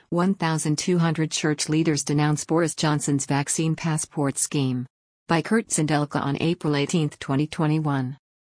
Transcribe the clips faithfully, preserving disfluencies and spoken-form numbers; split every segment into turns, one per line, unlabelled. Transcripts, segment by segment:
one thousand two hundred church leaders denounce Boris Johnson's vaccine passport scheme. By Kurt Zindelka on April eighteenth, twenty twenty-one.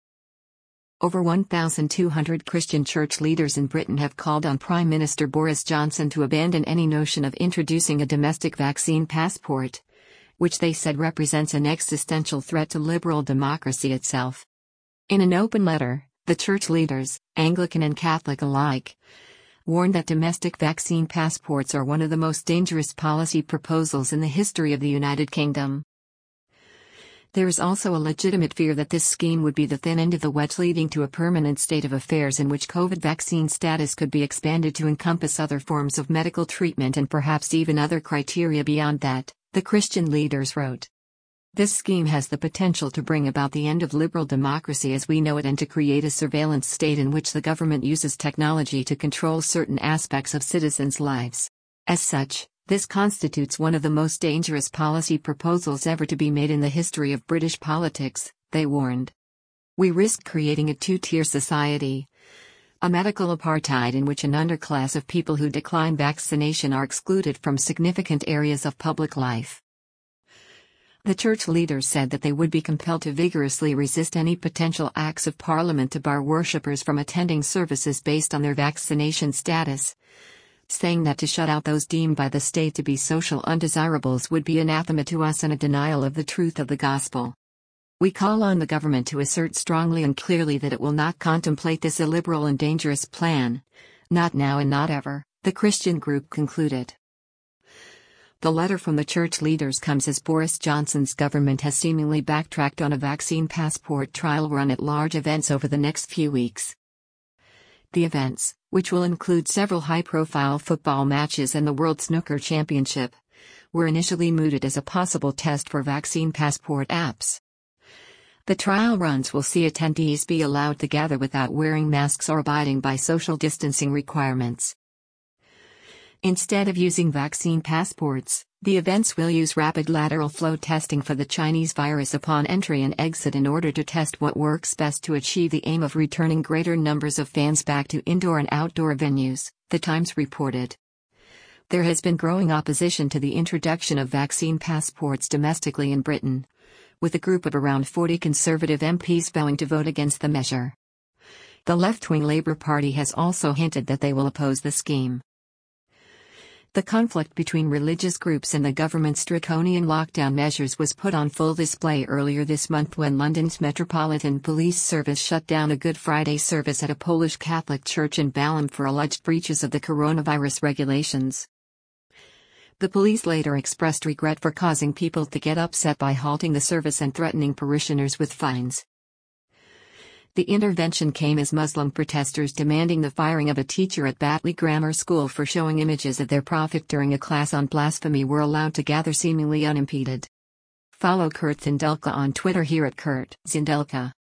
Over one thousand two hundred Christian church leaders in Britain have called on Prime Minister Boris Johnson to abandon any notion of introducing a domestic vaccine passport, which they said represents an existential threat to liberal democracy itself. In an open letter, the church leaders, Anglican and Catholic alike, warned that domestic vaccine passports are one of the most dangerous policy proposals in the history of the United Kingdom. There is also a legitimate fear that this scheme would be the thin end of the wedge, leading to a permanent state of affairs in which COVID vaccine status could be expanded to encompass other forms of medical treatment and perhaps even other criteria beyond that, the Christian leaders wrote. This scheme has the potential to bring about the end of liberal democracy as we know it and to create a surveillance state in which the government uses technology to control certain aspects of citizens' lives. As such, this constitutes one of the most dangerous policy proposals ever to be made in the history of British politics, they warned. We risk creating a two-tier society, a medical apartheid in which an underclass of people who decline vaccination are excluded from significant areas of public life. The church leaders said that they would be compelled to vigorously resist any potential acts of parliament to bar worshippers from attending services based on their vaccination status, saying that to shut out those deemed by the state to be social undesirables would be anathema to us and a denial of the truth of the gospel. We call on the government to assert strongly and clearly that it will not contemplate this illiberal and dangerous plan, not now and not ever, the Christian group concluded. The letter from the church leaders comes as Boris Johnson's government has seemingly backtracked on a vaccine passport trial run at large events over the next few weeks. The events, which will include several high-profile football matches and the World Snooker Championship, were initially mooted as a possible test for vaccine passport apps. The trial runs will see attendees be allowed to gather without wearing masks or abiding by social distancing requirements. Instead of using vaccine passports, the events will use rapid lateral flow testing for the Chinese virus upon entry and exit in order to test what works best to achieve the aim of returning greater numbers of fans back to indoor and outdoor venues, The Times reported. There has been growing opposition to the introduction of vaccine passports domestically in Britain, with a group of around forty Conservative M Ps vowing to vote against the measure. The left-wing Labour Party has also hinted that they will oppose the scheme. The conflict between religious groups and the government's draconian lockdown measures was put on full display earlier this month when London's Metropolitan Police Service shut down a Good Friday service at a Polish Catholic church in Balham for alleged breaches of the coronavirus regulations. The police later expressed regret for causing people to get upset by halting the service and threatening parishioners with fines. The intervention came as Muslim protesters demanding the firing of a teacher at Batley Grammar School for showing images of their prophet during a class on blasphemy were allowed to gather seemingly unimpeded. Follow Kurt Zindelka on Twitter here at Kurt Zindelka.